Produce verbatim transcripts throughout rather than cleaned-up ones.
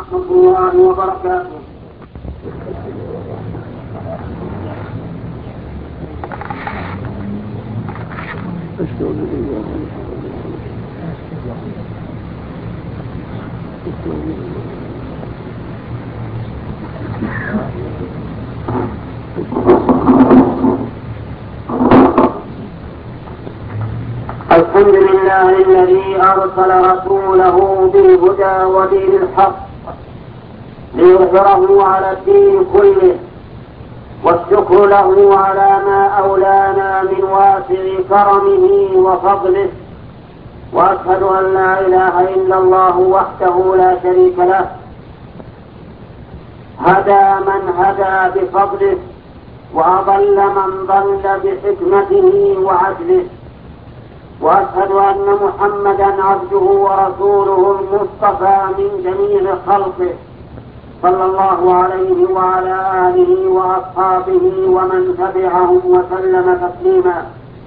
ورحمة الله وبركاته. الحمد لله الذي أرسل رسوله بالهدى ودين الحق ليظهره على الدين كله، والشكر له على ما أولانا من واسع كرمه وفضله، وأشهد أن لا إله إلا الله وحده لا شريك له، هدى من هدى بفضله وأضل من ضل بحكمته وعدله، وأشهد أن محمدا عبده ورسوله المصطفى من جميع خلقه، صلى الله عليه وعلى آله وأصحابه ومن تبعهم وسلم تسليما.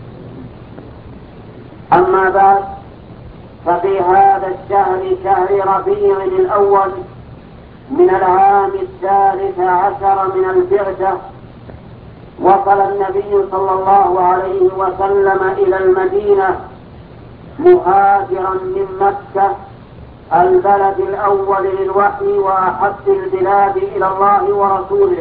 أما بعد، ففي هذا الشهر شهر ربيع الأول من العام الثالث عشر من البعثة، وصل النبي صلى الله عليه وسلم إلى المدينة مهاجرا من مكة البلد الأول للوحي وأحب البلاد إلى الله ورسوله.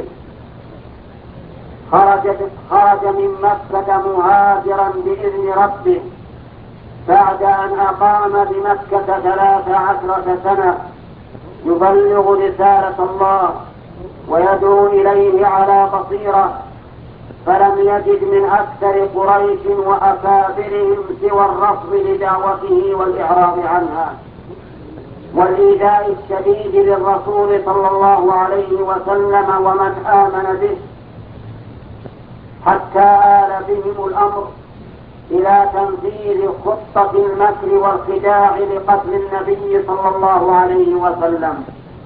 خرج خرج من مكة مهاجرا بإذن ربه بعد أن أقام بمكة ثلاث عشرة سنة يبلغ رسالة الله ويدعو إليه على بصيرة، فلم يجد من أكثر قريش وأكابرهم سوى الرفض لدعوته والإعراض عنها والإيذاء الشديد للرسول صلى الله عليه وسلم ومن آمن به، حتى آل بهم الأمر إلى تنفيذ خطة المكر والخداع لقتل النبي صلى الله عليه وسلم.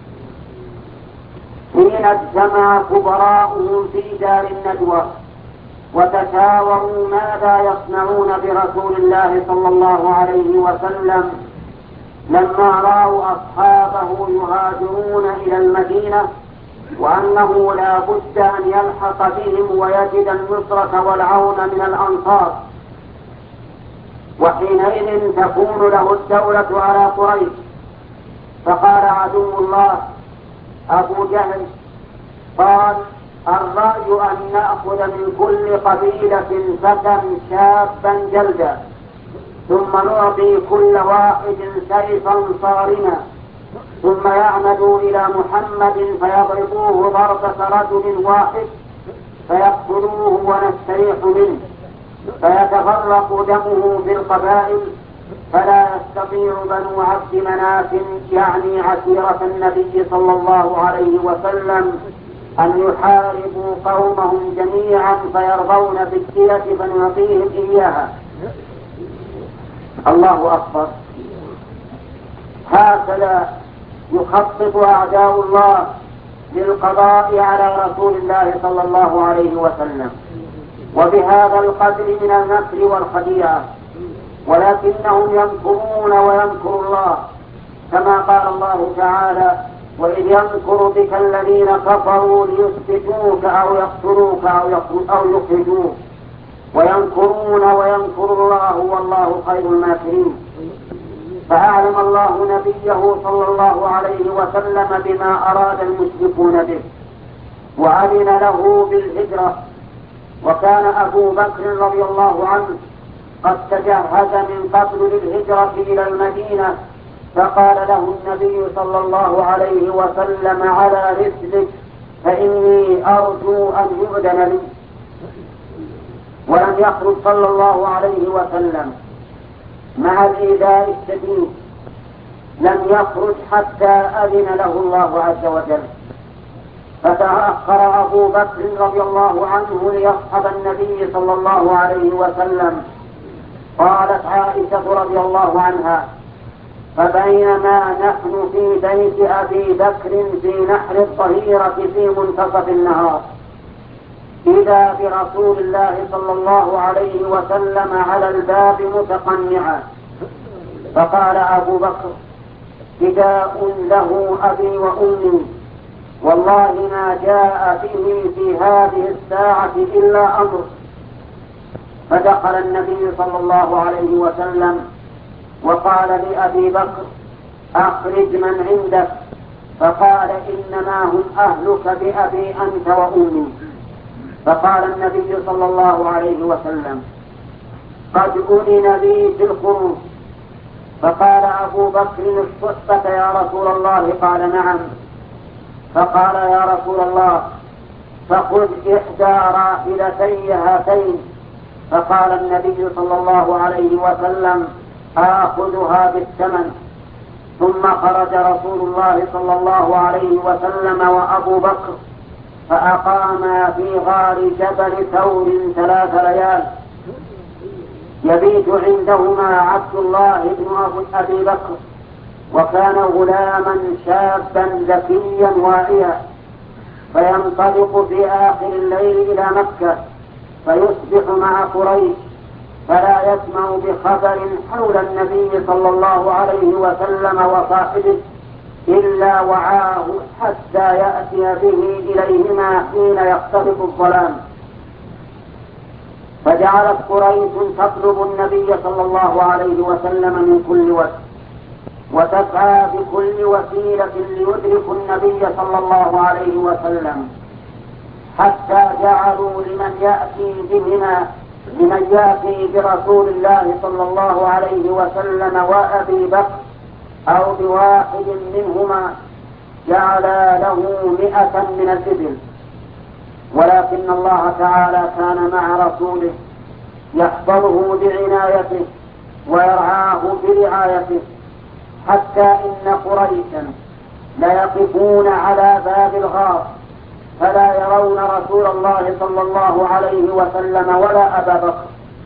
حين اجتمع كبراؤهم في دار الندوة وتشاوروا ماذا يصنعون برسول الله صلى الله عليه وسلم لما رأوا أصحابه يهاجرون إلى المدينة، وأنه لا بد أن يلحق بهم ويجد النصرة والعون من الأنصار، وحينئذ تكون له الدولة على قريش. فقال عدو الله أبو جهل، قال: الرأي أن نأخذ من كل قبيلة فتى شابا جلدا، ثم نعطي كل واحد سيفا صارما، ثم يعمدوا إلى محمد فيضربوه ضربة رجل واحد فيقتلوه ونستريح منه، فيتفرق دمه في القبائل، فلا يستطيع بنو عبد مناف يعني عشيرة النبي صلى الله عليه وسلم أن يحاربوا قومهم جميعا فيرضون بالدية فنعطيهم إياها. الله أكبر. هكذا يخطط أعداء الله للقضاء على رسول الله صلى الله عليه وسلم، وبهذا القدر من المكر والخديعة، ولكنهم يمكرون ويمكر الله، كما قال الله تعالى: وإذ يمكر بك الذين كفروا ليثبتوك أو يقتلوك أو يخرجوك ويمكرون ويمكر الله والله خير الماكرين. فأعلم الله نبيه صلى الله عليه وسلم بما أراد المشركون به وأذن له بالهجرة. وكان أبو بكر رضي الله عنه قد تجهز من قبل للهجرة إلى المدينة، فقال له النبي صلى الله عليه وسلم: على رسلك فإني أرجو أن يؤذن لي. ولم يخرج صلى الله عليه وسلم مع الإيذاء الشديد، لم يخرج حتى أذن له الله عز وجل. فتأخر أبو بكر رضي الله عنه ليصحب النبي صلى الله عليه وسلم. قالت عائشة رضي الله عنها: فبينما نحن في بيت أبي بكر في نحر الظهيرة في منتصف النهار إذا برسول الله صلى الله عليه وسلم على الباب متقنعا. فقال أبو بكر: فداء له أبي وأمي، والله ما جاء به في هذه الساعة إلا أمر. فدخل النبي صلى الله عليه وسلم وقال لأبي بكر: أخرج من عندك. فقال: إنما هم أهلك بأبي أنت وأمي. فقال النبي صلى الله عليه وسلم: قد أذن لي في الخروج. فقال أبو بكر: الصحبة يا رسول الله؟ قال: نعم. فقال: يا رسول الله، فخذ إحدى راحلتي هاتين. فقال النبي صلى الله عليه وسلم: آخذها بالثمن. ثم خرج رسول الله صلى الله عليه وسلم وأبو بكر، فأقاما في غار جبل ثور ثلاث ليال، يبيت عندهما عبد الله بن أبي بكر، وكان غلاما شابا ذكيا واعيا، فينطلق في آخر الليل إلى مكة فيصبح مع قريش، فلا يسمع بخبر حول النبي صلى الله عليه وسلم وصاحبه إلا وعاه حتى يأتي به إليهما حين يختلط الظلام. فجعلت قريش تطلب النبي صلى الله عليه وسلم من كل وجه، وتسعى بكل وسيلة ليدرك النبي صلى الله عليه وسلم، حتى جعلوا لمن يأتي بهما لمن يأتي برسول الله صلى الله عليه وسلم وأبي بكر أو بواحد منهما جعل له مئة من الإبل. ولكن الله تعالى كان مع رسوله يحفظه بعنايته ويرعاه برعايته، حتى إن قريشا ليقفون على باب الغار فلا يرون رسول الله صلى الله عليه وسلم ولا أبا بكر.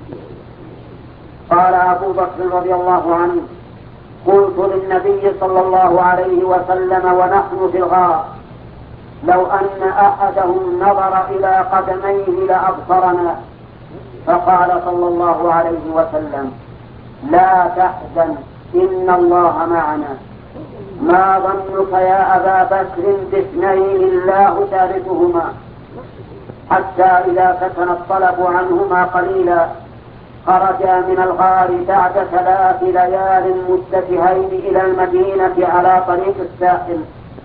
قال أبو بكر رضي الله عنه: قلت للنبي صلى الله عليه وسلم ونحن في الغار: لو أن أحدهم نظر إلى قدميه لأبصرنا. فقال صلى الله عليه وسلم: لا تحزن، إن الله معنا. ما ظنك يا أبا بكر باثنين الله ثالثهما؟ حتى إذا سكن الطلب عنهما قليلا خرجا من الغار بعد ثلاث ليال متجهين إلى المدينة على طريق الساحل،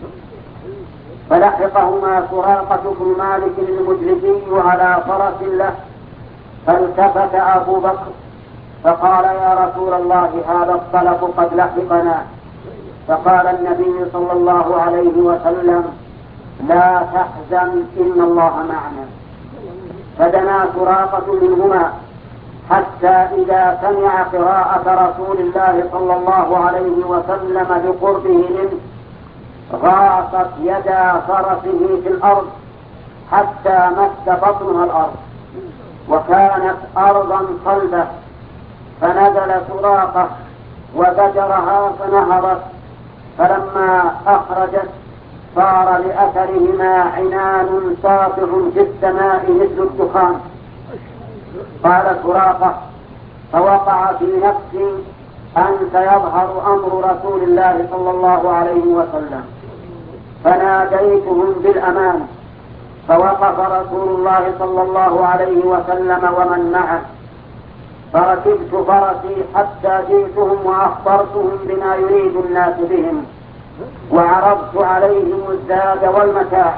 فلحقهما سراقة بن مالك المجلسي على فرس له، فالتفت أبو بكر فقال: يا رسول الله، هذا الطلب قد لحقنا. فقال النبي صلى الله عليه وسلم: لا تحزن، إن الله معنا. فدنا سراقة منهما حتى إذا سمع قراءة رسول الله صلى الله عليه وسلم بقربه منه غاصت يدا فرسه في الأرض حتى مس بطنها الأرض، وكانت أرضا صلبة، فنزل سراقة وزجرها فنهضت، فلما أخرجت صار لأثرهما عنان ساطع في السماء مثل الدخان. قال سراقة: فوقع في نفسي أن سيظهر أمر رسول الله صلى الله عليه وسلم، فناديتهم بالأمان، فوقف رسول الله صلى الله عليه وسلم ومن معه، فركبت فرسي حتى جئتهم وأخبرتهم بما يريد الناس بهم، وعرضت عليهم الزاد والمتاع.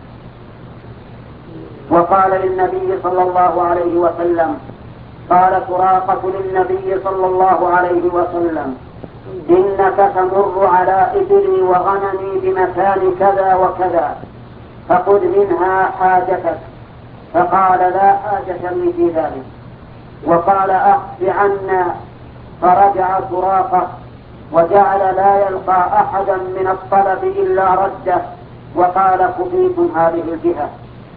وقال للنبي صلى الله عليه وسلم قال سراقة للنبي صلى الله عليه وسلم: إنك تمر على إبلي وغنمي بمكان كذا وكذا، فخذ منها حاجتك. فقال: لا حاجة لي في ذلك. وقال: أخف عنا. فرجع سراقة وجعل لا يلقى أحدا من الطلب إلا رده، وقال: كفيتم هذه الجهة.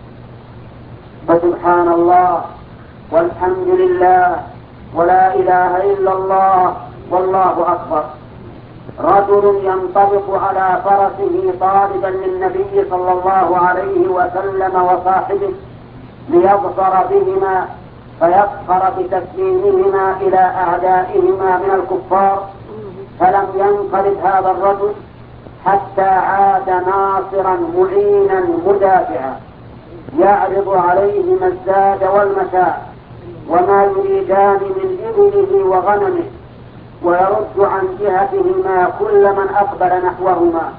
فسبحان الله والحمد لله ولا إله إلا الله والله أكبر. رجل ينطلق على فرسه طالبا للنبي صلى الله عليه وسلم وصاحبه ليظفر بهما فيفخر بتسليمهما إلى أعدائهما من الكفار، فلم ينقلب هذا الرجل حتى عاد ناصرا معينا مدافعا يعرض عليهم الزاد والمتاع وما يريدان من إبله وغنمه، ويرد عن جهتهما كل من أقبل نحوهما.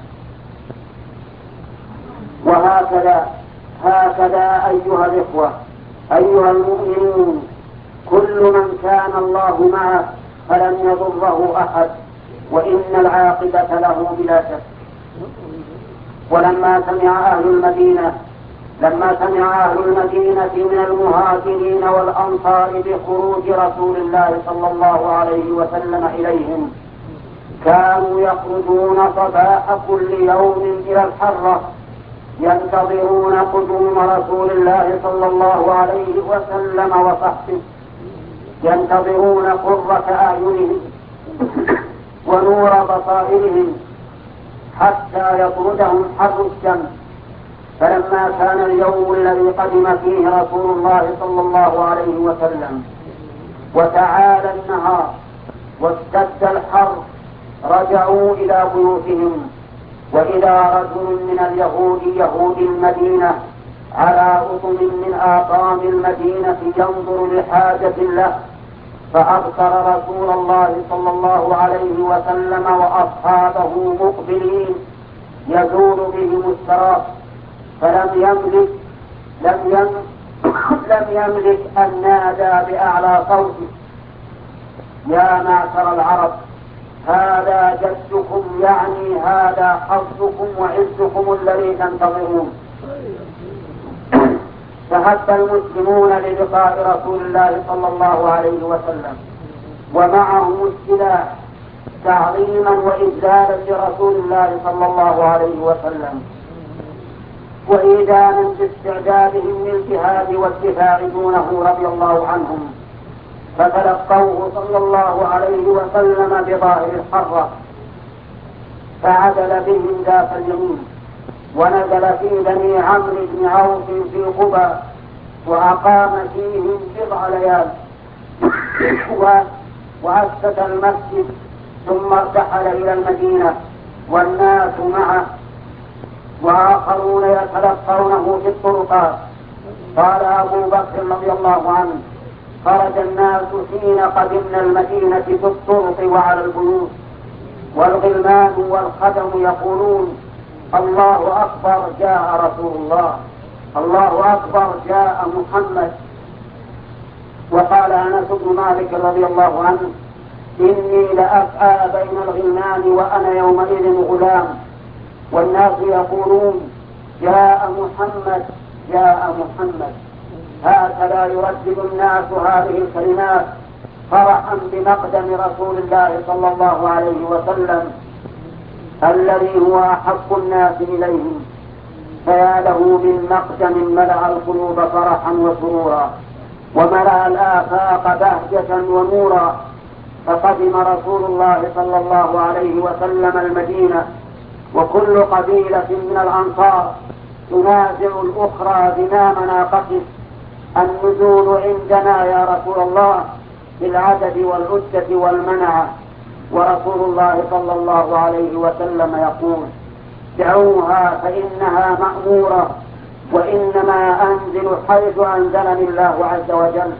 وهكذا هكذا أيها الإخوة أيها المؤمنون، كل من كان الله معه فلن يضره أحد، وإن العاقبة له بلا شك. ولما سمع أهل المدينة لما سمع أهل المدينة من المهاجرين والأنصار بخروج رسول الله صلى الله عليه وسلم إليهم، كانوا يخرجون صباح كل يوم إلى الحرة ينتظرون قدوم رسول الله صلى الله عليه وسلم وصحبه، ينتظرون قرة أعينهم ونور بصائرهم حتى يطردهم حر الشمس. فلما كان اليوم الذي قدم فيه رسول الله صلى الله عليه وسلم وتعالى النهار واشتد الحر، رجعوا إلى بيوتهم، وإذا رجل من اليهود يهود المدينة على أطم من آطام المدينة ينظر لحاجة له، فأبصر رسول الله صلى الله عليه وسلم وأصحابه مقبلين يزول بهم السراب، فلم يملك لم يملك, لم يملك أن نادى بأعلى صوته: يا معشر العرب، هذا جدكم، يعني هذا حظكم وعزكم الذي تنتظرون. فهب المسلمون للقاء رسول الله صلى الله عليه وسلم ومعهم السلاح تعظيما وإجلالا لرسول الله صلى الله عليه وسلم، وإيدانا باستعدادهم للجهاد والدفاع دونه رضي الله عنهم، فتلقوه صلى الله عليه وسلم بظاهر الحرة، فعدل بهم ذات اليمين ونزل في بني عمرو بن عوف في قبى، وأقام فيهم بضع ليال وأسس المسجد، ثم ارتحل إلى المدينة والناس معه وآخرون يتلقونه في الطرقات. قال أبو بكر رضي الله عنه: خرج الناس حين قدمنا المدينة في الطرق وعلى البيوت، والغلمان والخدم يقولون: الله أكبر، جاء رسول الله، الله أكبر، جاء محمد. وقال أنس بن مالك رضي الله عنه: إني لأسعى بين الغلمان وأنا يومئذ غلام، والناس يقولون: جاء محمد، جاء محمد. هكذا يردد الناس هذه الكلمات فرحا بمقدم رسول الله صلى الله عليه وسلم الذي هو أحب الناس إليهم، فيا له من مقدم ملأ القلوب فرحا وسرورا وملأ الآفاق بهجة ونورا. فقدم رسول الله صلى الله عليه وسلم المدينة، وكل قبيلة من الأنصار تنازع الأخرى زمام ناقته: النزول عندنا يا رسول الله بالعدد والعدة والمنعة. ورسول الله صلى الله عليه وسلم يقول: دعوها فإنها مأمورة، وإنما أنزل حيث أنزلني الله عز وجل.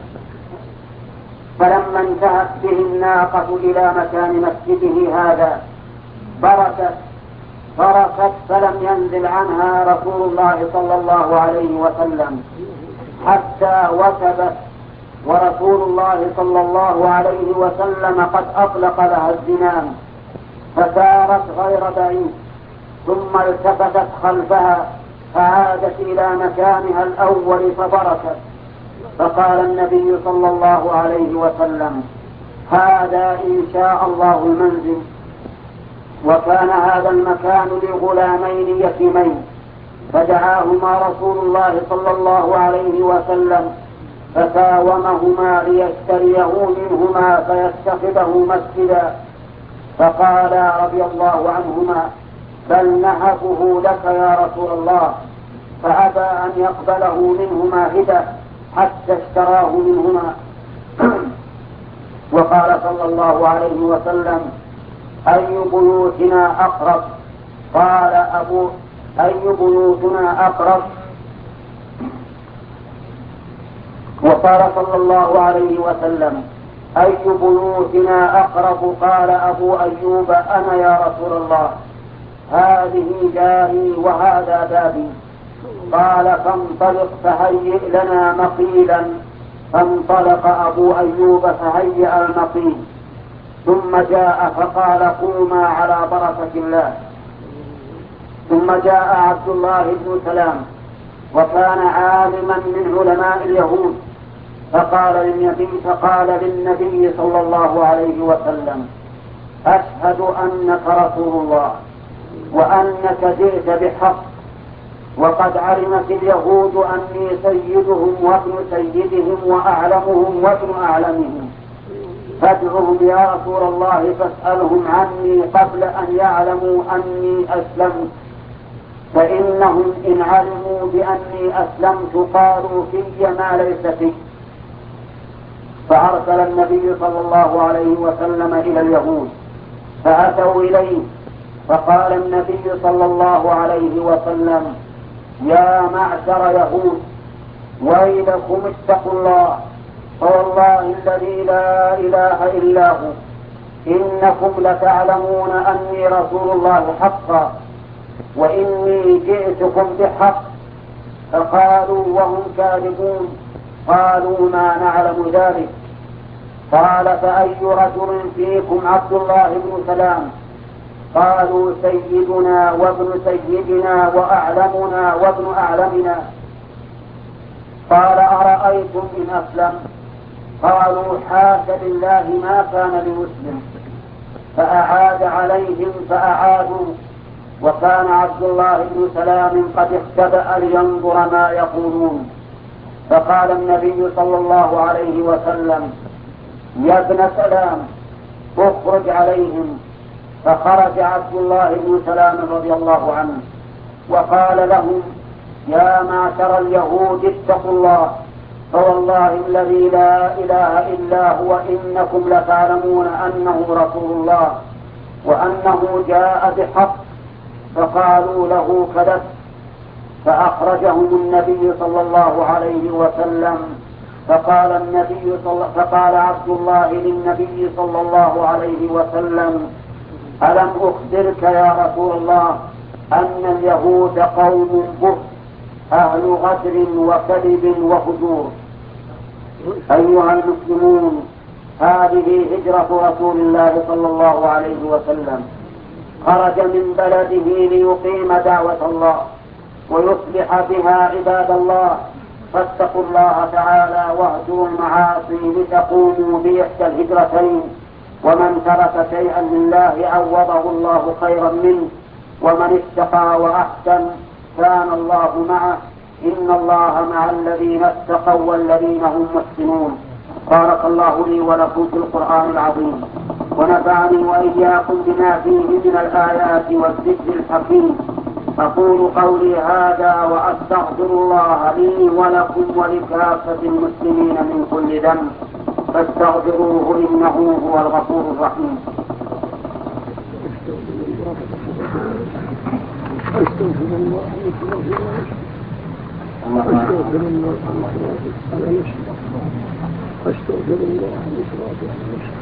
فلما انتهت به الناقة إلى مكان مسجده هذا بركت بركت فلم ينزل عنها رسول الله صلى الله عليه وسلم حتى وثبت، ورسول الله صلى الله عليه وسلم قد أطلق لها الزمام، فسارت غير بعيد، ثم التفتت خلفها فعادت إلى مكانها الأول فبركت. فقال النبي صلى الله عليه وسلم: هذا إن شاء الله المنزل. وكان هذا المكان لغلامين يتيمين، فدعاهما رسول الله صلى الله عليه وسلم فساومهما ليشتريه منهما فيتخذه مسجدا، فقال رضي الله عنهما: بل نهبه لك يا رسول الله، فأبى أن يقبله منهما هدى حتى اشتراه منهما. وقال صلى الله عليه وسلم: أي بيوتنا أقرب؟ قال أبو أي بيوتنا أقرب؟ وقال صلى الله عليه وسلم: أي بيوتنا أقرب؟ قال أبو أيوب: أنا يا رسول الله، هذه داري وهذا بابي. قال: فانطلق فهيئ لنا مقيلا. فانطلق أبو أيوب فهيئ المقيل، ثم جاء فقال: قوما على بركة الله. ثم جاء عبد الله بن سلام وكان عالما من علماء اليهود، فقال للنبي فقال للنبي صلى الله عليه وسلم: أشهد أنك رسول الله وأنك جئت بحق، وقد علمت اليهود أني سيدهم وابن سيدهم وأعلمهم وابن أعلمهم، فادعهم يا رسول الله فاسألهم عني قبل أن يعلموا أني أسلمت، فإنهم إن علموا بأني أسلمت قالوا في ما ليس فيه. فأرسل النبي صلى الله عليه وسلم إلى اليهود فأتوا إليه، فقال النبي صلى الله عليه وسلم: يا معشر يهود، ويلكم اتقوا الله، فوالله الذي لا إله إلا هو إنكم لتعلمون أني رسول الله حقا، وإني جئتكم بحق. فقالوا وهم كاذبون: قالوا ما نعلم ذلك. قال: فأي رجل فيكم عبد الله بن سلام؟ قالوا: سيدنا وابن سيدنا وأعلمنا وابن أعلمنا. قال: أرأيتم إن أسلم؟ قالوا: حاش لله ما كان لمسلم. فأعاد عليهم فأعادوا، وكان عبد الله بن سلام قد اختبأ لينظر ما يقولون. فقال النبي صلى الله عليه وسلم: يا ابن سلام، اخرج عليهم. فخرج عبد الله بن سلام رضي الله عنه وقال لهم: يا معشر اليهود اتقوا الله، فوالله الذي لا إله إلا هو إنكم لتعلمون أنه رسول الله وأنه جاء بحق. فقالوا له: كذبت. فأخرجهم النبي صلى الله عليه وسلم. فقال النبي صلى فقال عبد الله للنبي صلى الله عليه وسلم: ألم أخبرك يا رسول الله أن اليهود قوم بر، أهل غدر وكذب وفجور؟ أيها المسلمون، هذه هجرة رسول الله صلى الله عليه وسلم، خرج من بلده ليقيم دعوة الله ويصلح بها عباد الله. فاتقوا الله تعالى واهجروا المعاصي لتقوموا بإحدى الهجرتين. ومن ترك شيئا لله عوضه الله خيرا منه، ومن اتقى وأحسن كان الله معه. إن الله مع الذين اتقوا والذين هم محسنون. بارك الله لي ولكم في القرآن العظيم، ونفعني وإياكم بما فيه من الآيات والذكر الحكيم. أقول قولي هذا وأستغفر الله لي ولكم ولكافة المسلمين من كل ذنب، فاستغفروه إنه هو الغفور الرحيم. أستغفر الله أستغفر الله على نفسي أستغفر الله الإفراط على نفسي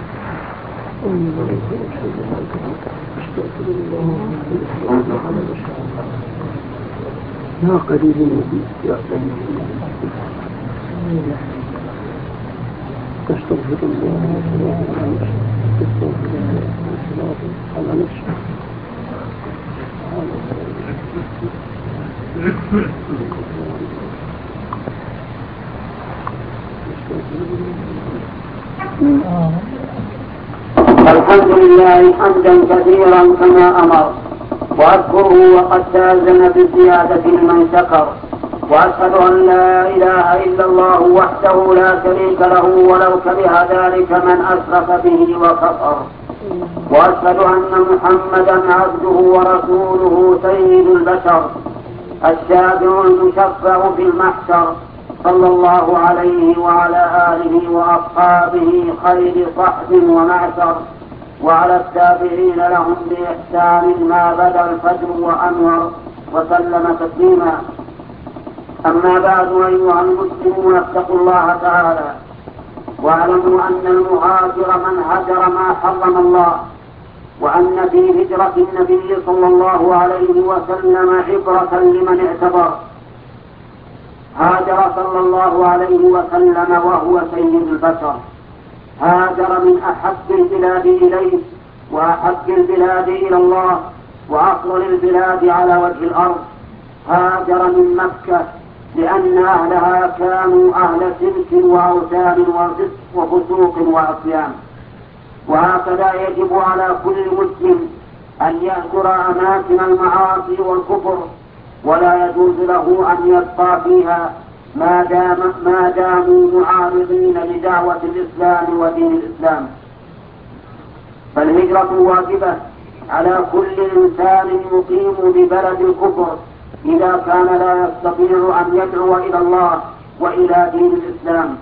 أستغفر الله الإفراط على نفسي. يا قريب النبي يا قريب النبي أستغفر الله الإفراط على نفسي أستغفر الله الإفراط على نفسي. الحمد لله حمدا كثيرا كما أمر، وأذكره وقد تأذن بالزيادة لمن شكر، وأشهد أن لا إله إلا الله وحده لا شريك له ولو كره ذلك من أشرك به وكفر، وأشهد أن محمدا عبده ورسوله سيد البشر الشافع المشفع في المحشر، صلى الله عليه وعلى آله وأصحابه خير صحب ومعشر. وعلى التابعين لهم بإحسان ما بدا الفجر وأنور وسلم تسليما. أما بعد، أيها المسلمون، اتقوا الله تعالى واعلموا أن المهاجر من هجر ما حرم الله، وأن في هجرة النبي صلى الله عليه وسلم عبرة لمن اعتبر. هاجر صلى الله عليه وسلم وهو سيد البشر، هاجر من أحب البلاد إليه وأحب البلاد إلى الله وأفضل البلاد على وجه الأرض. هاجر من مكة لأن أهلها كانوا أهل شرك وأوثان وفسوق وعصيان. وهكذا يجب على كل مسلم أن يهجر أماكن المعاصي والكفر، ولا يجوز له أن يبقى فيها ما دام ما داموا معارضين لدعوة الإسلام ودين الإسلام. فالهجرة واجبة على كل إنسان يقيم ببلد الكفر إذا كان لا يستطيع أن يدعو إلى الله وإلى دين الإسلام.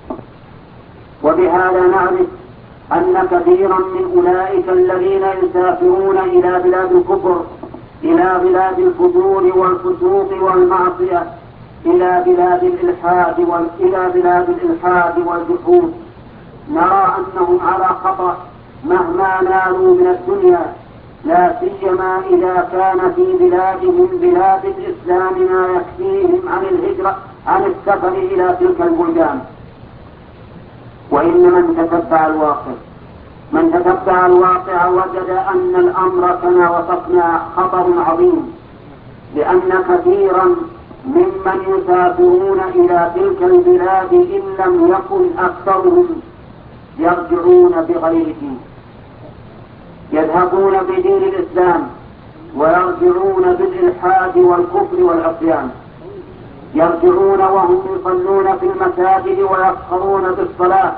وبهذا نعرف أن كثيرا من أولئك الذين يسافرون إلى بلاد الكفر، إلى بلاد الفجور والفسوق والمعصية، إلى بلاد الإلحاد وإلى بلاد الإلحاد والجحود، نرى أنهم على خطأ مهما نالوا من الدنيا، لا سيما إذا كان في بلادهم بلاد الإسلام ما يكفيهم عن الهجرة عن السفر إلى تلك البلدان. وإن من تتبع الواقع من تتبع الواقع وجد أن الأمر كما وصفنا خطر عظيم، لأن كثيرا ممن يسافرون إلى تلك البلاد إن لم يكن أكثرهم يرجعون بغير دين، يذهبون بدين الإسلام ويرجعون بالإلحاد والكفر والعصيان، يرجعون وهم يصلون في المساجد ويفخرون بالصلاة،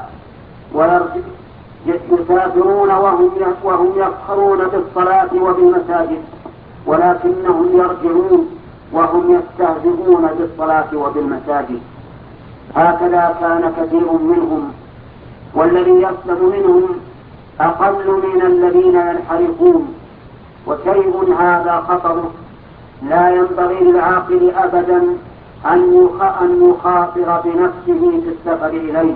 يسافرون وهم يفخرون بالصلاة وبالمساجد، ولكنهم يرجعون وهم يستهزئون بالصلاة وبالمساجد. هكذا كان كثير منهم، والذي يسلم منهم أقل من الذين ينحرفون. وشيء هذا خطر لا ينبغي للعاقل أبدا أن يخاطر بنفسه في السفر إليه.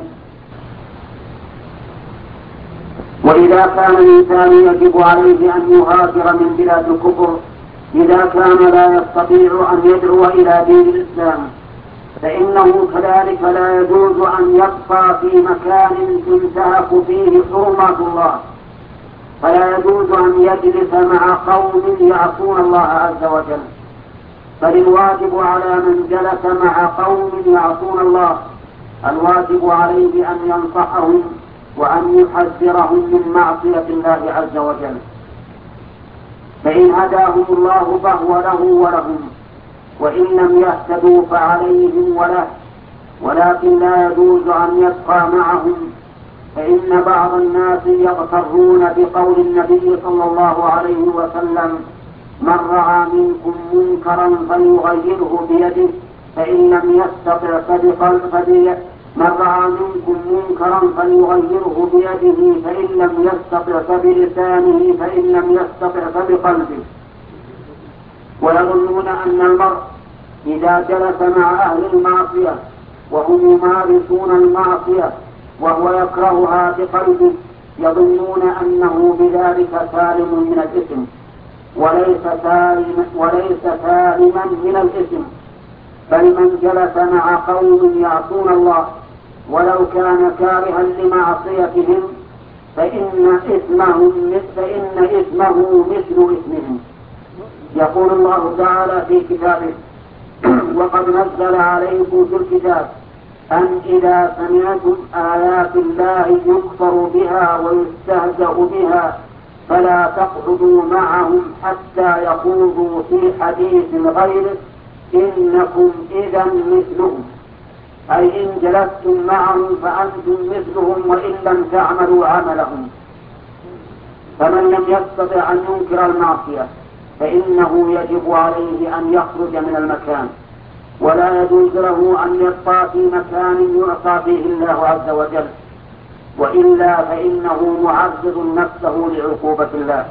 وإذا كان الإنسان يجب عليه أن يهاجر من بلاد الكفر إذا كان لا يستطيع أن يدعو إلى دين الإسلام، فإنه كذلك لا يجوز أن يبقى في مكان تنتهك فيه حرمات الله، فلا يجوز أن يجلس مع قوم يعصون الله عز وجل، بل الواجب على من جلس مع قوم يعصون الله الواجب عليه أن ينصحهم وأن يحذرهم من معصية الله عز وجل. فإن هداهم الله فهو له ولهم، وإن لم يهتدوا فعليهم وله، ولكن لا يجوز أن يبقى معهم، فإن بعض الناس يغترون بقول النبي صلى الله عليه وسلم: من رأى منكم منكرا فليغيره بيده فإن لم يستطع فبقلبه من رأى منكم منكرا فليغيره بيده فإن لم يستطع فبلسانه فإن لم يستطع فبقلبه. ويظنون أن المرء إذا جلس مع أهل المعصية وهم يمارسون المعصية وهو يكرهها بقلبه يظنون أنه بذلك سالم من الإثم، وليس سالما وليس سالما من الإثم، بل من جلس مع قوم يعصون الله ولو كان كارها لمعصيتهم فإن إثمه فإن إثمه مثل إثمهم. يقول الله تعالى في كتابه: وقد نزل عليكم في الكتاب أن إذا سمعتم آيات الله يكفر بها ويستهزأ بها فلا تقعدوا معهم حتى يخوضوا في حديث غيره إنكم إذا مثلهم، أي إن جلستم معهم فأنتم مثلهم وإن لم تعملوا عملهم. فمن لم يستطع أن ينكر المعصية فإنه يجب عليه أن يخرج من المكان، ولا يجوز له أن يبقى في مكان يعصى فيه الله عز وجل، وإلا فإنه معرض نفسه لعقوبة الله.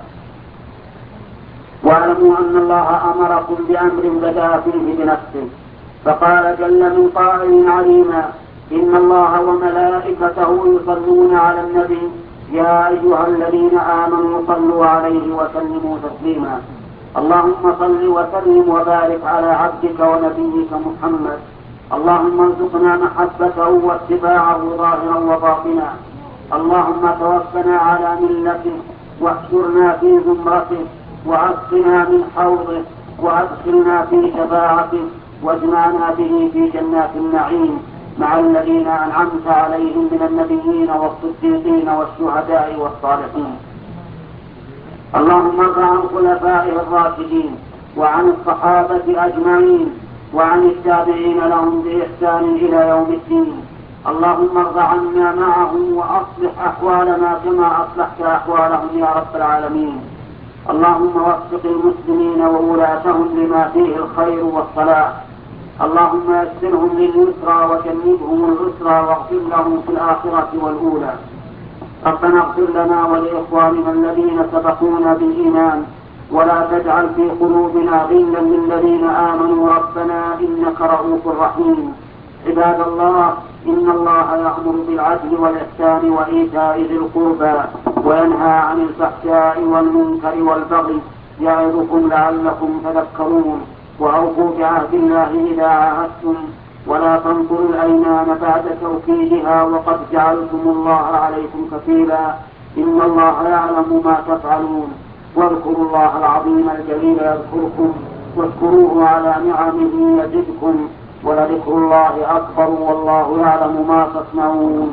واعلموا أن الله أمركم بأمر بدأ فيه بنفسه، فقال جل من قائل عليما: إن الله وملائكته يصلون على النبي يا أيها الذين آمنوا صلوا عليه وسلموا تسليما. اللهم صل وسلم وبارك على عبدك ونبيك محمد. اللهم ارزقنا محبته واتباعه ظاهرا وباطنا. اللهم توفنا على ملته واحشرنا في زمرته وعصنا من حوضه وادخلنا في شفاعته واجمعنا به في جنات النعيم مع الذين أنعمت عليهم من النبيين والصديقين والشهداء والصالحين. اللهم ارض عن خلفائه الراشدين وعن الصحابة أجمعين وعن التابعين لهم بإحسان إلى يوم الدين. اللهم ارض عنا معهم وأصلح أحوالنا كما أصلحت أحوالهم يا رب العالمين. اللهم وفق المسلمين وولاتهم لما فيه الخير والصلاح. اللهم يسرهم لليسرى وجنبهم العسرى واغفر لهم في الآخرة والأولى. ربنا اغفر لنا ولإخواننا الذين سبقونا بالإيمان ولا تجعل في قلوبنا غلا للذين آمنوا ربنا إنك رؤوف رحيم. عباد الله، إن الله يأمر بالعدل والإحسان وإيتاء ذي القربى وينهى عن الفحشاء والمنكر والبغي يعظكم لعلكم تذكرون. وأوفوا بعهد الله إذا عاهدتم ولا تنقضوا الأيمان بعد توكيدها وقد جعلتم الله عليكم كفيلا إن الله يعلم ما تفعلون. واذكروا الله العظيم الجليل يذكركم واشكروه على نعمه يزدكم ولذكر الله أكبر والله يعلم ما تصنعون.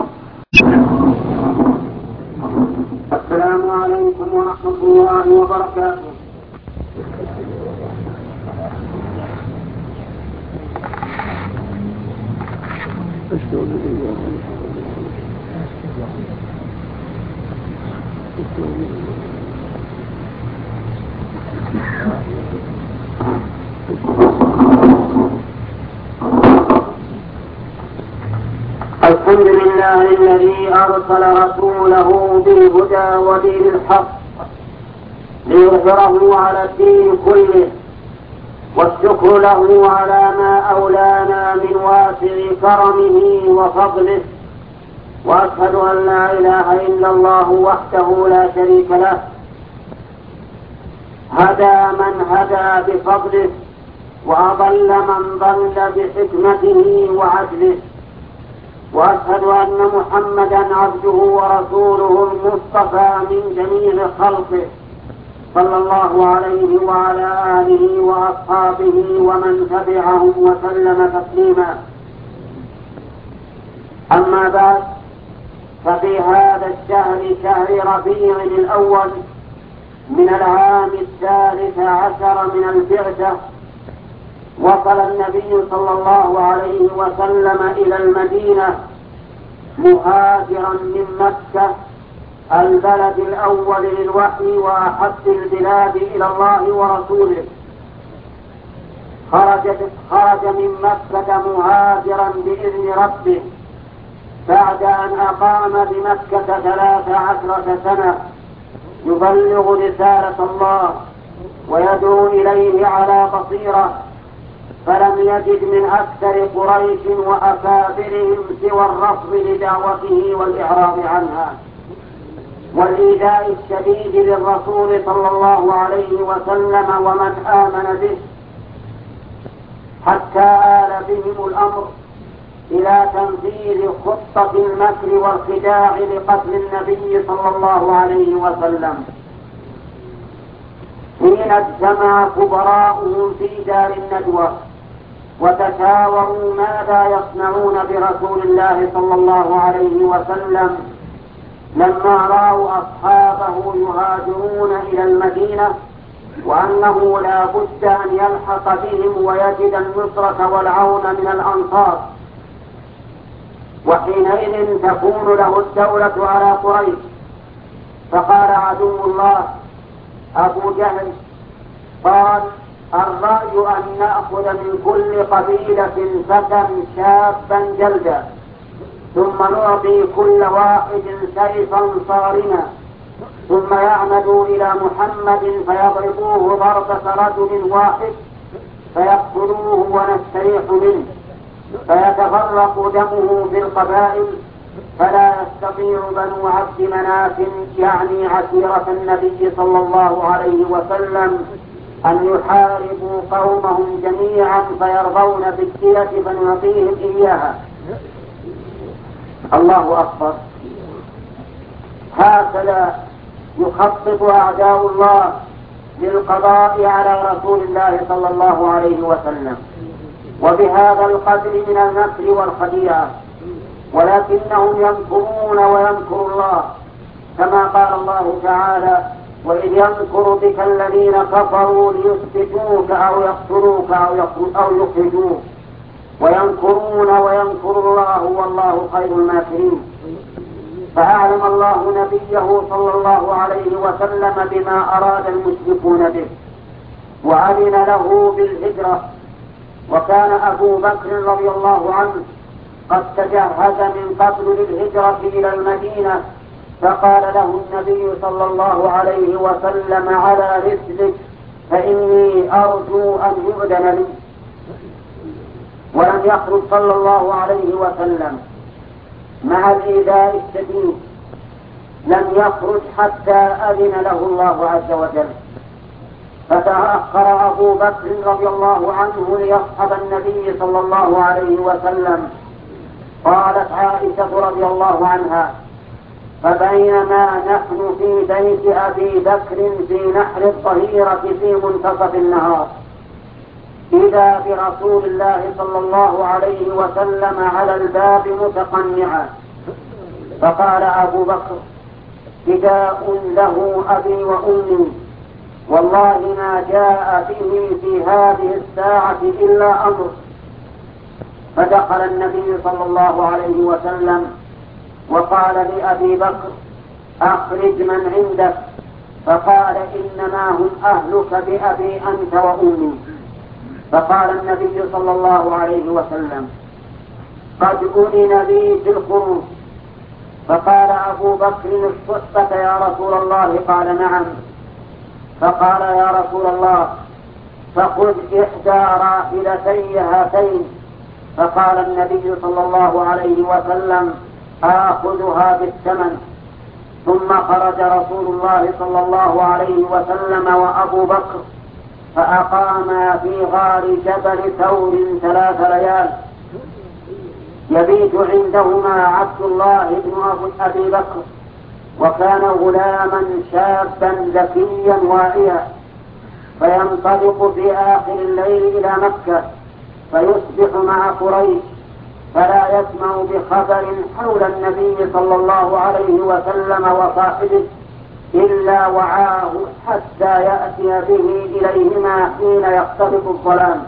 السلام عليكم ورحمة الله وبركاته. الحمد لله الذي أرسل رسوله بالهدى ودين الحق ليظهره على الدين كله، والشكر له على ما أولانا من واسع كرمه وفضله. وأشهد أن لا إله إلا الله وحده لا شريك له، هدى من هدى بفضله وأضل من ضل بحكمته وعدله. وأشهد أن محمدا عبده ورسوله المصطفى من جميع خلقه صلى الله عليه وعلى آله وأصحابه ومن تبعهم وسلم تسليما. أما بعد، ففي هذا الشهر شهر ربيع الأول من العام الثالث عشر من البعثة وصل النبي صلى الله عليه وسلم إلى المدينة مهاجرا من مكة البلد الأول للوحي وأحب البلاد إلى الله ورسوله. خرج خرج من مكة مهاجرا بإذن ربه بعد أن أقام بمكة ثلاث عشرة سنة يبلغ رسالة الله ويدعو إليه على بصيرة، فلم يجد من أكثر قريش وأكابرهم سوى الرفض لدعوته والإعراض عنها والإيذاء الشديد للرسول صلى الله عليه وسلم ومن آمن به، حتى آل بهم الأمر إلى تنفيذ خطة المكر والخداع لقتل النبي صلى الله عليه وسلم. حين اجتمع كبراؤهم في دار الندوة وتشاوروا ماذا يصنعون برسول الله صلى الله عليه وسلم لما رأوا أصحابه يهاجرون إلى المدينة وأنه لا بد أن يلحق بهم ويجد النصرة والعون من الأنصار، وحينئذ تكون له الدولة على قريش. فقال عدو الله أبو جهل قال: الرأي أن نأخذ من كل قبيلة فتى شابا جلدا ثم نعطي كل واحد سيفا صارما، ثم يعمدوا إلى محمد فيضربوه ضربة رجل واحد فيقتلوه ونستريح منه، فيتفرق دمه في القبائل، فلا يستطيع بنو عبد مناف يعني عشيرة النبي صلى الله عليه وسلم أن يحاربوا قومهم جميعا فيرضون بالدية فنعطيهم إياها. الله أكبر. هكذا يخطط أعداء الله للقضاء على رسول الله صلى الله عليه وسلم، وبهذا القدر من المكر والخديعة، ولكنهم يمكرون ويمكر الله، كما قال الله تعالى: وإذ يمكر بك الذين كفروا ليثبتوك أو يقتلوك أو يخرجوك ويمكرون ويمكر الله والله خير الماكرين. فأعلم الله نبيه صلى الله عليه وسلم بما أراد المشركون به، وأذن له بالهجرة. وكان أبو بكر رضي الله عنه قد تجهز من قبل للهجرة إلى المدينة، فقال له النبي صلى الله عليه وسلم: على رسلك فإني أرجو أن يؤذن لي. ولم يخرج صلى الله عليه وسلم مع الإيذاء الشديد، لم يخرج حتى أذن له الله عز وجل. فتأخر أبو بكر رضي الله عنه ليصحب النبي صلى الله عليه وسلم. قالت عائشة رضي الله عنها: فبينما نحن في بيت أبي بكر في نحر الظهيرة في منتصف النهار، إذا برسول الله صلى الله عليه وسلم على الباب متقنعا. فقال أبو بكر: فداء له أبي وأمي، والله ما جاء به في هذه الساعة إلا أمر. فدخل النبي صلى الله عليه وسلم وقال لأبي بكر: أخرج من عندك. فقال: إنما هم أهلك بأبي أنت وأمي. فقال النبي صلى الله عليه وسلم: قد أذن لي في الخروج. فقال أبو بكر: الصحبة يا رسول الله؟ قال: نعم. فقال: يا رسول الله، فخذ إحدى راحلتي هاتين. فقال النبي صلى الله عليه وسلم: آخذها بالثمن. ثم خرج رسول الله صلى الله عليه وسلم وأبو بكر، فأقاما في غار جبل ثور ثلاث ليال، يبيت عندهما عبد الله بن أبي بكر، وكان غلاما شابا ذكيا واعيا. فينطلق في آخر الليل إلى مكة فيصبح مع قريش، فلا يسمع بخبر حول النبي صلى الله عليه وسلم وصاحبه إلا وعاه حتى يأتي به إليهما حين يختلط الظلام.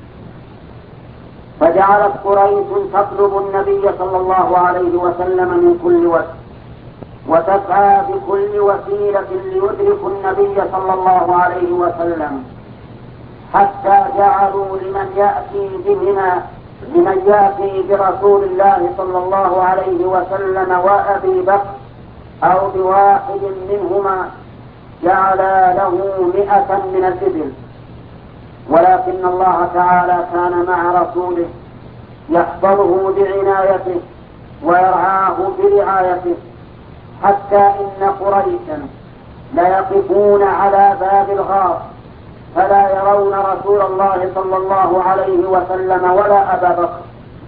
فجعلت قريش تطلب النبي صلى الله عليه وسلم من كل وجه، وتسعى بكل وسيلة ليدرك النبي صلى الله عليه وسلم، حتى جعلوا لمن يأتي بهما لمن يأتي برسول الله صلى الله عليه وسلم وأبي بكر أو بواحد منهما جعل له مئة من الإبل. ولكن الله تعالى كان مع رسوله يحفظه بعنايته ويرعاه برعايته، حتى إن قريشا ليقفون على باب الغار فلا يرون رسول الله صلى الله عليه وسلم ولا أبا بكر.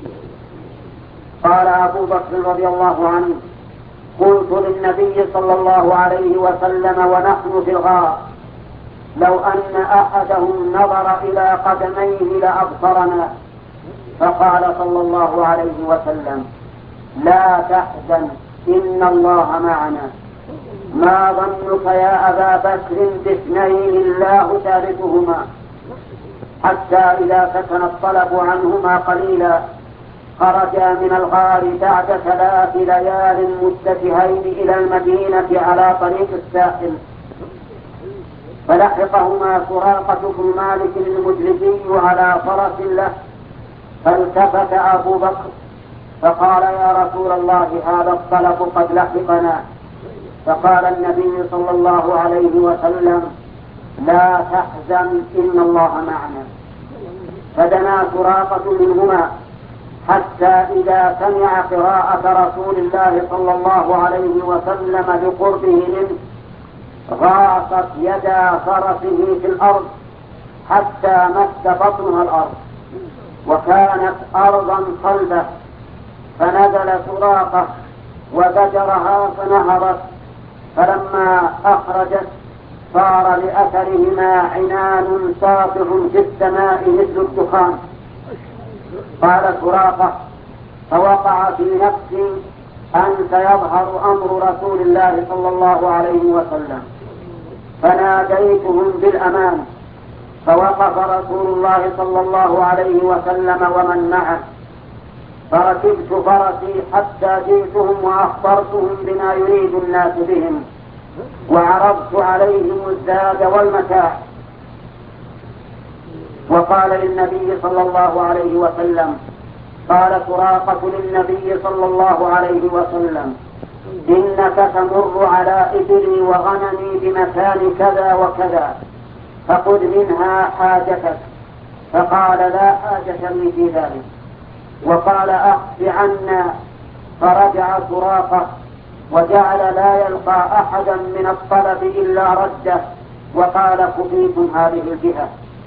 قال أبو بكر رضي الله عنه: قلت للنبي صلى الله عليه وسلم ونحن في الغار: لو أن أحدهم نظر إلى قدميه لأبصرنا. فقال صلى الله عليه وسلم: لا تحزن، إن الله معنا. ما ظنك يا أبا بكر باثنين الله ثالثهما؟ حتى إذا سكن الطلب عنهما قليلا خرجا من الغار بعد ثلاث ليال متجهين إلى المدينة على طريق الساحل، فلحقهما سراقة بن مالك المدلجي على فرس له، فالتفت أبو بكر فقال يا رسول الله هذا الطلب قد لحقنا. فقال النبي صلى الله عليه وسلم لا تحزن إن الله معنا. فدنا سراقة منهما حتى إذا سمع قراءة رسول الله صلى الله عليه وسلم بقربه منه غاصت يدا فرسه في الأرض حتى مس بطنها الأرض، وكانت أرضا صلبة، فنزل سراقة وزجرها فنهرت، فلما أخرجت صار لأثرهما عنان ساطع في السماء مثل الدخان. قال سراقة فوقع في نفسي أن سيظهر أمر رسول الله صلى الله عليه وسلم، فناديتهم بالأمان، فوقف رسول الله صلى الله عليه وسلم ومن معه، فركبت فرسي حتى جئتهم وأخبرتهم بما يريد الناس بهم، وعرضت عليهم الزاد والمتاع. وقال للنبي صلى الله عليه وسلم قال سراقة للنبي صلى الله عليه وسلم إنك تمر على إبلي وغنمي بمكان كذا وكذا، فخذ منها حاجتك. فقال لا حاجة لي في ذلك. وقال أخف عنا. فرجع سراقة وجعل لا يلقى أحدا من الطلب إلا رده، وقال كفيتم هذه الجهة.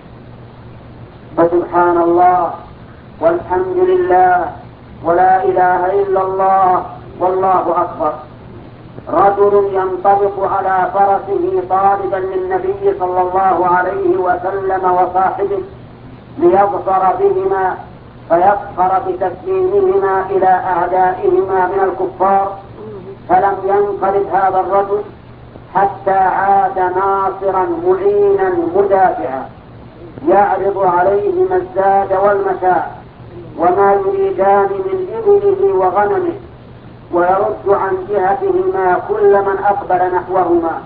فسبحان الله والحمد لله ولا إله إلا الله والله أكبر. رجل ينطلق على فرسه طالبا للنبي صلى الله عليه وسلم وصاحبه ليظفر بهما فيفخر بتسليمهما إلى أعدائهما من الكفار، فلم ينقلب هذا الرجل حتى عاد ناصرا معينا مدافعا يعرض عليهما الزاد والمتاع وما يريدان من إبله وغنمه، ويرد عن جهتهما كل من أقبل نحوهما.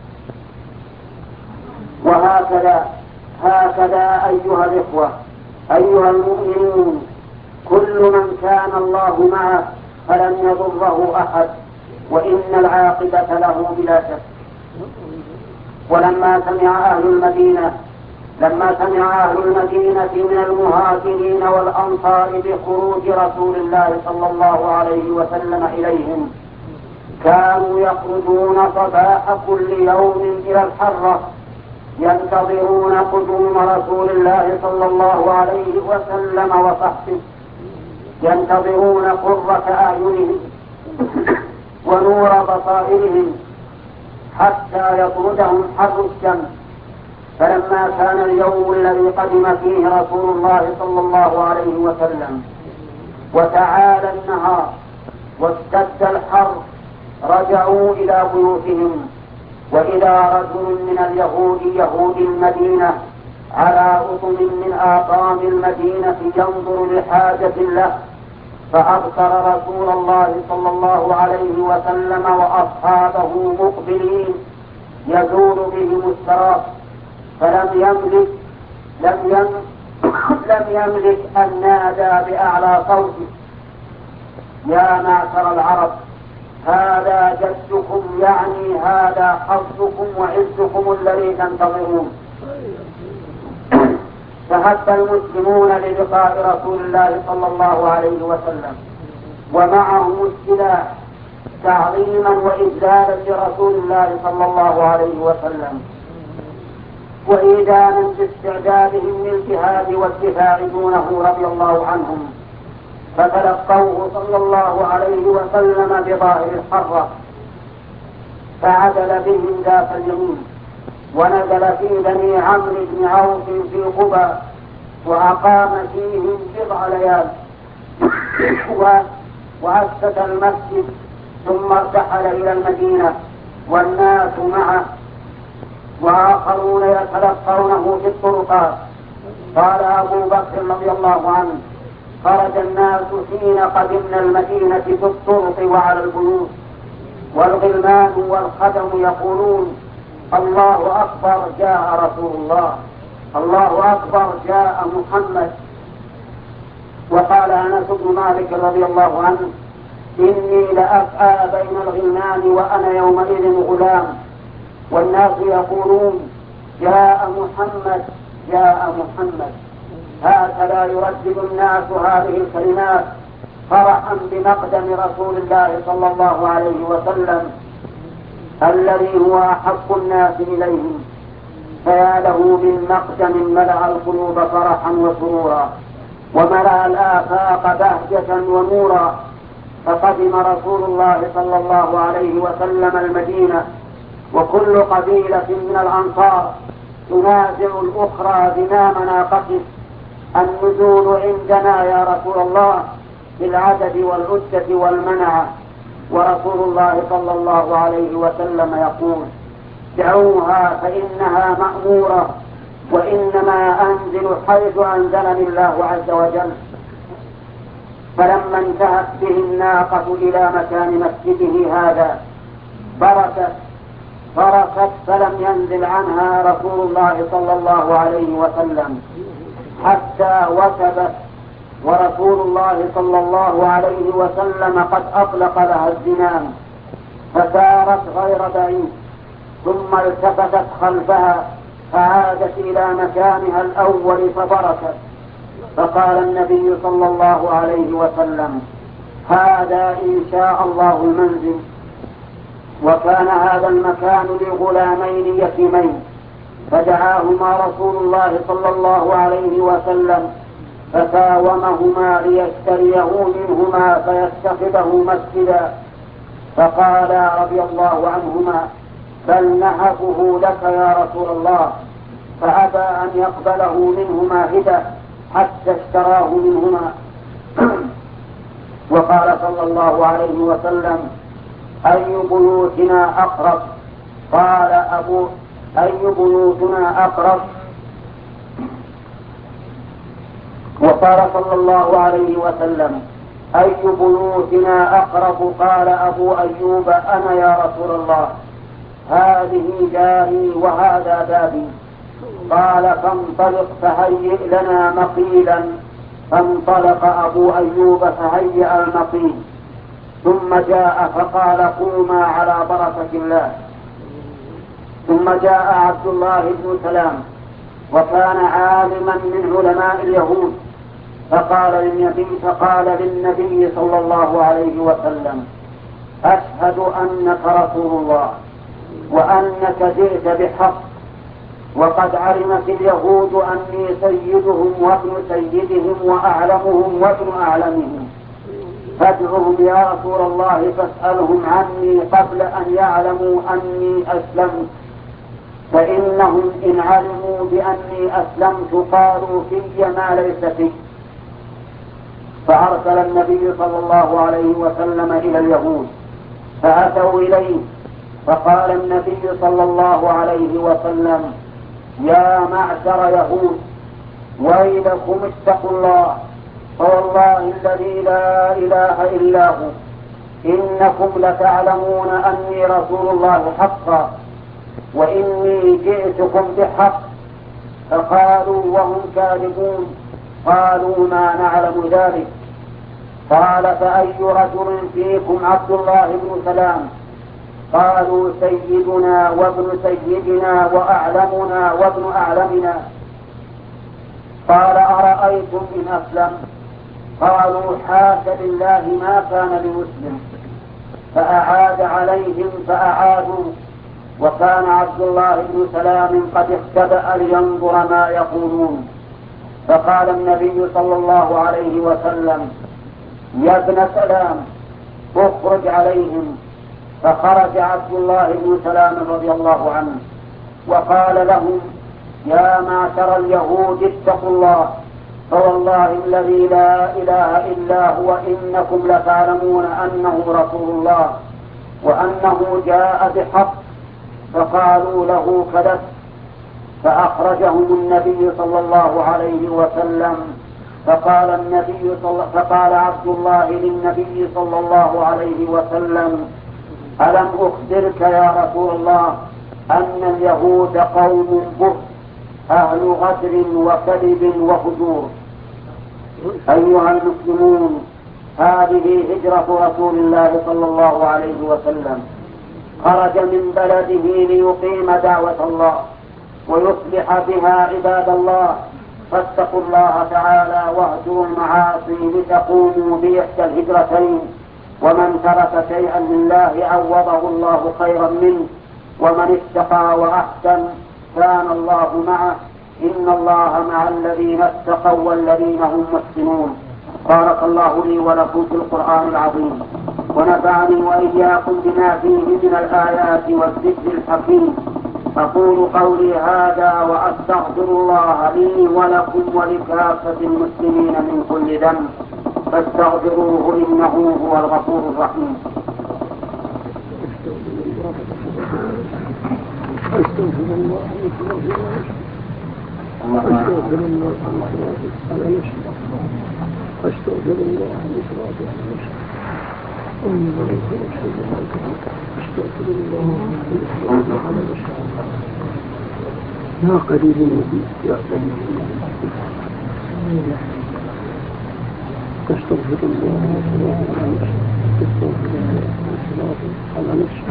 وهكذا هكذا أيها الإخوة أيها المؤمنون، كل من كان الله معه فلن يضره أحد، وإن العاقبة له بلا شك. ولما سمع أهل المدينة لما سمع أهل المدينة من المهاجرين والأنصار بخروج رسول الله صلى الله عليه وسلم إليهم، كانوا يخرجون صباح كل يوم إلى الحرة ينتظرون قدوم رسول الله صلى الله عليه وسلم وصحبه، ينتظرون قرة أعينهم ونور بصائرهم حتى يطردهم حر الشمس. فلما كان اليوم الذي قدم فيه رسول الله صلى الله عليه وسلم وتعالى النهار واشتد الحر، رجعوا إلى بيوتهم، وإذا رجل من اليهود يهود المدينة على أطم من آطام المدينة ينظر لحاجة له، فأبصر رسول الله صلى الله عليه وسلم وأصحابه مقبلين يزول بهم السراب، فلم يملك لم يملك, لم يملك أن نادى بأعلى صوته يا معشر العرب هذا جدكم، يعني هذا حظكم وعزكم الذي تنتظرون. فهب المسلمون للقاء رسول الله صلى الله عليه وسلم ومعهم السلاح تعظيما وإجلالا لرسول الله صلى الله عليه وسلم، وإيدانا باستعدادهم للجهاد والدفاع دونه رضي الله عنهم. فتلقوه صلى الله عليه وسلم بظاهر الحرة، فعدل بهم ذات اليمين ونزل في بني عمرو بن عوف في قبى، وأقام فيهم بضع ليال وأسس المسجد، ثم ارتحل إلى المدينة والناس معه وآخرون يتلقونه في الطرقات. قال أبو بكر رضي الله عنه خرج الناس حين قدمنا المدينة في الطرق وعلى البيوت، والغلمان والخدم يقولون الله أكبر جاء رسول الله، الله أكبر جاء محمد. وقال أنس بن مالك رضي الله عنه: إني لأسعى بين الغلمان وأنا يومئذ غلام، والناس يقولون: جاء محمد جاء محمد. هكذا يردد الناس هذه الكلمات فرحا بمقدم رسول الله صلى الله عليه وسلم الذي هو أحب الناس إليهم، فيا له من مقدم ملأ القلوب فرحا وسرورا وملأ الآفاق بهجة ونورا. فقدم رسول الله صلى الله عليه وسلم المدينة، وكل قبيلة من الأنصار تنازع الأخرى بما مناقته: النزول عندنا يا رسول الله بالعدد والعدة والمنعة. ورسول الله صلى الله عليه وسلم يقول: دعوها فإنها مأمورة، وإنما أنزل حيث أنزلني الله عز وجل. فلما انتهت به الناقة إلى مكان مسجده هذا بركت فركت فلم ينزل عنها رسول الله صلى الله عليه وسلم حتى وثبت، ورسول الله صلى الله عليه وسلم قد أطلق لها الزمام، فسارت غير بعيد، ثم التفتت خلفها فعادت إلى مكانها الأول فبركت. فقال النبي صلى الله عليه وسلم: هذا إن شاء الله المنزل. وكان هذا المكان لغلامين يتيمين، فدعاهما رسول الله صلى الله عليه وسلم فساومهما ليشتريه منهما فيتخذه مسجدا، فقالا رضي الله عنهما: بل نهبه لك يا رسول الله، فأبى أن يقبله منهما هبة حتى اشتراه منهما. وقال صلى الله عليه وسلم: أي بيوتنا أقرب؟ قال أبو أي بيوتنا أقرب؟ وقال صلى الله عليه وسلم: أي بيوتنا أقرب؟ قال أبو أيوب: أنا يا رسول الله، هذه داري وهذا بابي. قال: فانطلق فهيئ لنا مقيلا. فانطلق أبو أيوب فهيأ المقيل، ثم جاء فقال: قوما على بركة الله. ثم جاء عبد الله بن سلام، وكان عالما من علماء اليهود، فقال للنبي فقال للنبي صلى الله عليه وسلم: أشهد أنك رسول الله وأنك جئت بحق، وقد علمت اليهود أني سيدهم وابن سيدهم وأعلمهم وابن أعلمهم، فادعهم يا رسول الله فاسألهم عني قبل أن يعلموا أني أسلمت، فإنهم إن علموا بأني أسلمت قالوا في ما ليس في. فأرسل النبي صلى الله عليه وسلم إلى اليهود فأتوا إليه، فقال النبي صلى الله عليه وسلم: يا معشر يهود، ويلكم اتقوا الله، فوالله الذي لا إله إلا هو إنكم لتعلمون أني رسول الله حقا، وإني جئتكم بحق. فقالوا وهم كاذبون: قالوا ما نعلم ذلك. قال: فأي رجل فيكم عبد الله بن سلام؟ قالوا: سيدنا وابن سيدنا وأعلمنا وابن أعلمنا. قال: أرأيتم إن أسلم؟ قالوا: حاش لله ما كان لمسلم. فأعاد عليهم فأعادوا، وكان عبد الله بن سلام قد اختبأ لينظر ما يقولون. فقال النبي صلى الله عليه وسلم: يا ابن سلام اخرج عليهم. فخرج عبد الله بن سلام رضي الله عنه وقال لهم: يا معشر اليهود اتقوا الله، فوالله الذي لا إله إلا هو إنكم لتعلمون أنه رسول الله وأنه جاء بحق. فقالوا له: كذبت. فأخرجهم النبي صلى الله عليه وسلم. فقال النبي صل... فقال عبد الله للنبي صلى الله عليه وسلم: ألم أخبرك يا رسول الله أن اليهود قوم بؤس أهل غدر وكذب وفجور؟ أيها المسلمون، هذه هجرة رسول الله صلى الله عليه وسلم، خرج من بلده ليقيم دعوة الله ويصلح بها عباد الله، فاتقوا الله تعالى واهجروا المعاصي لتقوموا بإحدى الهجرتين. ومن ترك شيئا لله عوضه الله خيرا منه، ومن اتقى وأحسن كان الله معه، إن الله مع الذين اتقوا والذين هم محسنون. بارك الله لي ولكم في القرآن العظيم، ونفعني وإياكم بما فيه من الآيات والذكر الحكيم. أقول قولي هذا وأستغفر الله لي ولكم ولكافة المسلمين من كل ذنب، فاستغفروه إنه هو الغفور الرحيم. أستغفر الله أستغفر الله على نفسي أستغفر الله الإفراط على نفسي أستغفر الله الإفراط على نفسي يا قريب المجيد يا قريب المجيد أستغفر الله الإفراط على نفسي أستغفر الله الإفراط على نفسي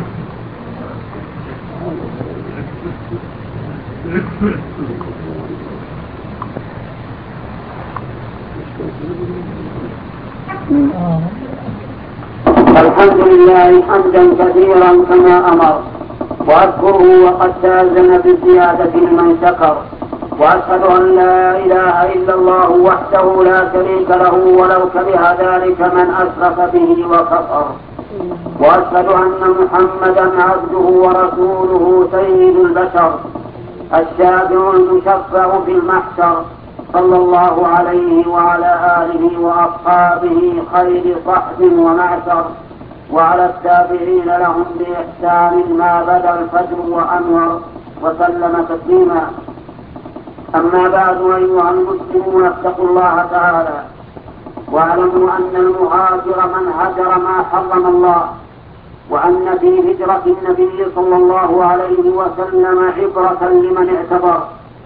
الحمد لله حمدا كثيرا كما أمر، وأذكره وقد تأذن بالزيادة لمن شكر، وأشهد أن لا إله إلا الله وحده لا شريك له ولو كره ذلك من أشرك به وكفر، وأشهد أن محمدا عبده ورسوله سيد البشر الشافع المشفع في المحشر، صلى الله عليه وعلى آله وأصحابه خير صحب ومعشر، وعلى التابعين لهم بإحسان ما بدا الفجر وأنور، وسلم تسليما. أما بعد، أيها المسلمون، اتقوا الله تعالى واعلموا أن المهاجر من هجر ما حرم الله، وأن في هجرة النبي صلى الله عليه وسلم عبرة لمن اعتبر.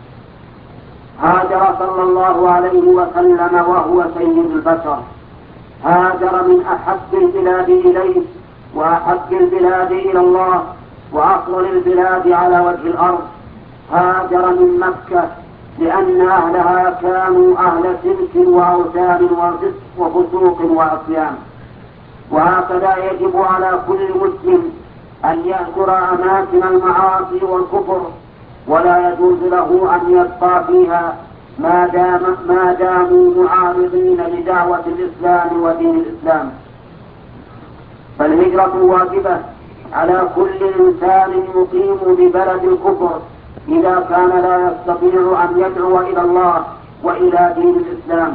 هاجر صلى الله عليه وسلم وهو سيد البشر، هاجر من أحب البلاد إليه وأحب البلاد إلى الله وأفضل البلاد على وجه الأرض. هاجر من مكة لأن أهلها كانوا أهل شرك وأوثان وفسوق وعصيان، وهكذا يجب على كل مسلم أن يهجر أماكن المعاصي والكفر، ولا يجوز له أن يبقى فيها ما دام ما داموا معارضين لدعوة الإسلام ودين الإسلام. فالهجرة واجبة على كل إنسان يقيم ببلد الكفر إذا كان لا يستطيع أن يدعو إلى الله وإلى دين الإسلام.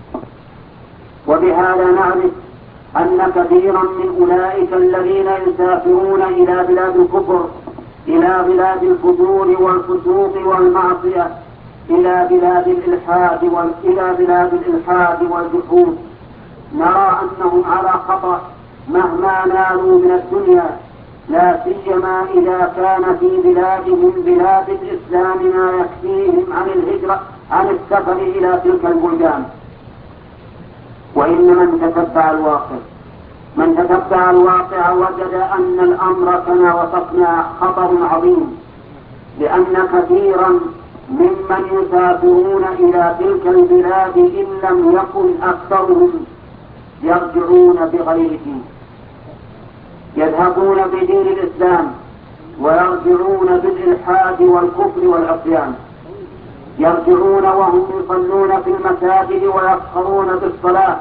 وبهذا نعرف أن كثيرا من أولئك الذين يسافرون إلى بلاد الكفر، إلى بلاد الفجور والفسوق والمعصية، إلى بلاد الإلحاد وإلى بلاد الإلحاد والجحود، نرى أنهم على خطأ مهما نالوا من الدنيا، لا سيما إذا كان في بلادهم بلاد الإسلام ما يكفيهم عن الهجرة عن السفر إلى تلك البلدان. وإن من تتبع الواقع من تتبع الواقع وجد أن الأمر كما وصفنا خطر عظيم، لأن كثيرا ممن يسافرون إلى تلك البلاد إن لم يكن أكثرهم يرجعون بغير دين، يذهبون بدين الإسلام ويرجعون بالإلحاد والكفر والعصيان، يرجعون وهم يصلون في المساجد ويفخرون بالصلاة،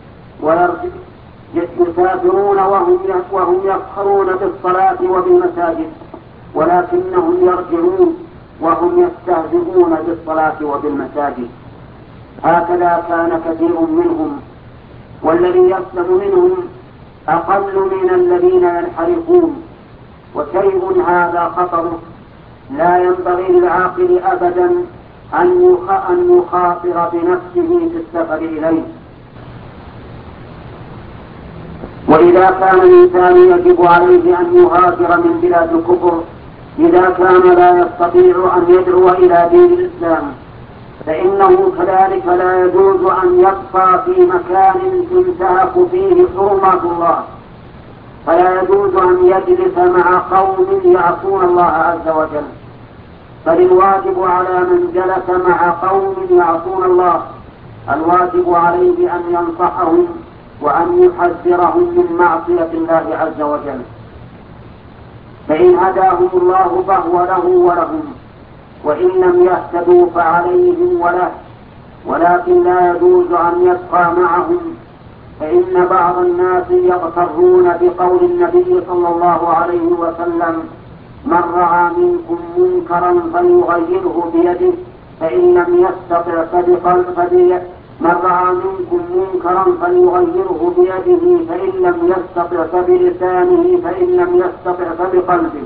يسافرون وهم وهم يفخرون بالصلاة وبالمساجد، ولكنهم يرجعون وهم يستهزئون بالصلاة وبالمساجد. هكذا كان كثير منهم، والذي يسلم منهم أقل من الذين ينحرفون، وشيء هذا خطر لا ينبغي للعاقل أبدا أن يخاطر بنفسه في السفر إليه. وإذا كان الإنسان يجب عليه أن يهاجر من بلاد الكفر إذا كان لا يستطيع أن يدعو إلى دين الإسلام، فإنه كذلك لا يجوز أن يبقى في مكان تنتهك فيه حرمات الله، فلا يجوز أن يجلس مع قوم يعصون الله عز وجل، بل الواجب على من جلس مع قوم يعصون الله الواجب عليه أن ينصحهم وأن يحذرهم من معصية الله عز وجل، فإن هداهم الله فهو له ولهم، وإن لم يهتدوا فعليهم وله، ولكن لا يجوز أن يبقى معهم، فإن بعض الناس يغترون بقول النبي صلى الله عليه وسلم: من رأى منكم منكرا فليغيره بيده فإن لم يستطع فبقلبه من رأى منكم منكرا فليغيره بيده فإن لم يستطع فبلسانه فإن لم يستطع فبقلبه.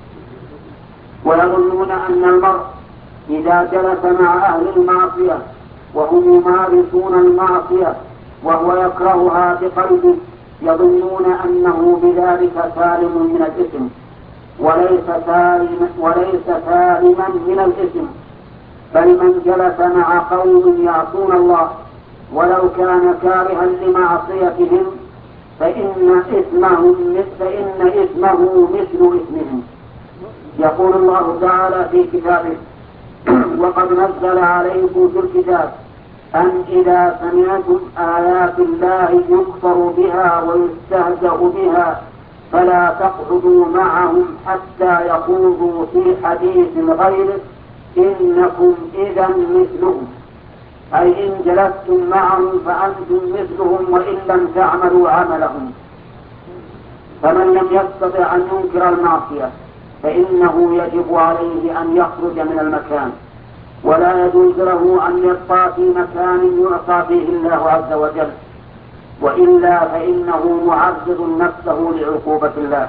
ويظنون أن المرء إذا جلس مع أهل المعصية وهم يمارسون المعصية وهو يكرهها بقلبه يظنون أنه بذلك سالم من الإثم، وليس سالما وليس سالما من الإثم، بل من جلس مع قوم يعصون الله ولو كان كارها لمعصيتهم فإن إثمه فإن إثمه مثل إثمهم. يقول الله تعالى في كتابه: وقد نزل عليكم في الكتاب أن إذا سمعتم آيات الله يكفر بها ويستهزأ بها فلا تقعدوا معهم حتى يخوضوا في حديث غيره إنكم إذا مثلهم، أي إن جلستم معهم فأنتم مثلهم وإن لم تعملوا عملهم. فمن لم يستطع أن ينكر المعصية فإنه يجب عليه أن يخرج من المكان، ولا يجوز له أن يبقى في مكان يعصى فيه الله عز وجل، وإلا فإنه معرض نفسه لعقوبة الله.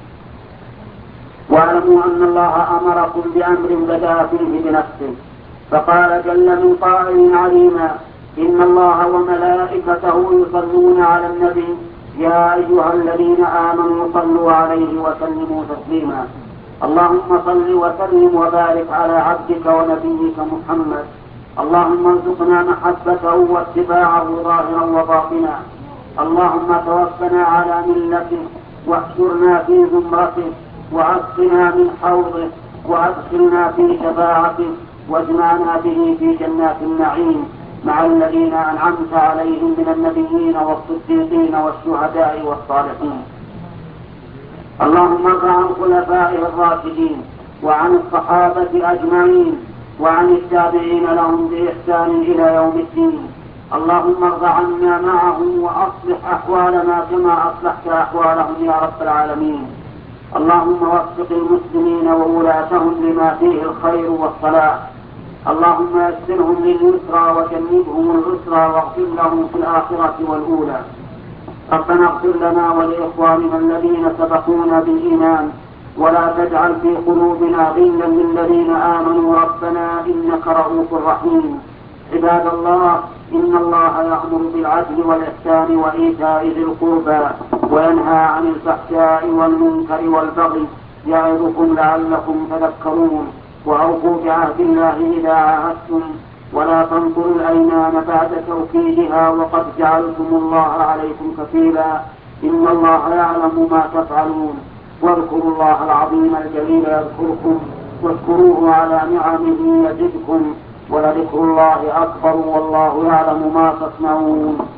واعلموا أن الله أمركم بأمر بدأ فيه بنفسه، فقال جل من قائل عليما: إن الله وملائكته يصلون على النبي يا أيها الذين آمنوا صلوا عليه وسلموا تسليما. اللهم صل وسلم وبارك على عبدك ونبيك محمد. اللهم ارزقنا محبته واتباعه ظاهرا وباطنا. اللهم توفنا على ملته واحشرنا في زمرته وعصنا من حوضه وادخلنا في شفاعته واجمعنا به في جنات النعيم مع الذين أنعمت عليهم من النبيين والصديقين والشهداء والصالحين. اللهم ارض عن خلفائه الراشدين وعن الصحابة أجمعين وعن التابعين لهم بإحسان إلى يوم الدين. اللهم ارض عنا معهم وأصلح أحوالنا كما أصلحت أحوالهم يا رب العالمين. اللهم وفق المسلمين وولاتهم لما فيه الخير والصلاح. اللهم يسرهم لليسرى وجنبهم العسرى واغفر لهم في الآخرة والأولى. ربنا اغفر لنا ولإخواننا الذين سبقونا بالإيمان ولا تجعل في قلوبنا غلا للذين آمنوا ربنا إنك رؤوف رحيم. عباد الله، إن الله يأمر بالعدل والإحسان وإيتاء ذي القربى وينهى عن الفحشاء والمنكر والبغي يعظكم لعلكم تذكرون. وأوفوا بعهد الله إذا عاهدتم ولا تنقضوا الأيمان بعد توكيدها وقد جعلتم الله عليكم كفيلا إن الله يعلم ما تفعلون. واذكروا الله العظيم الجليل يذكركم واذكروه على نعمه يزدكم ولذكر الله أكبر والله يعلم ما تصنعون.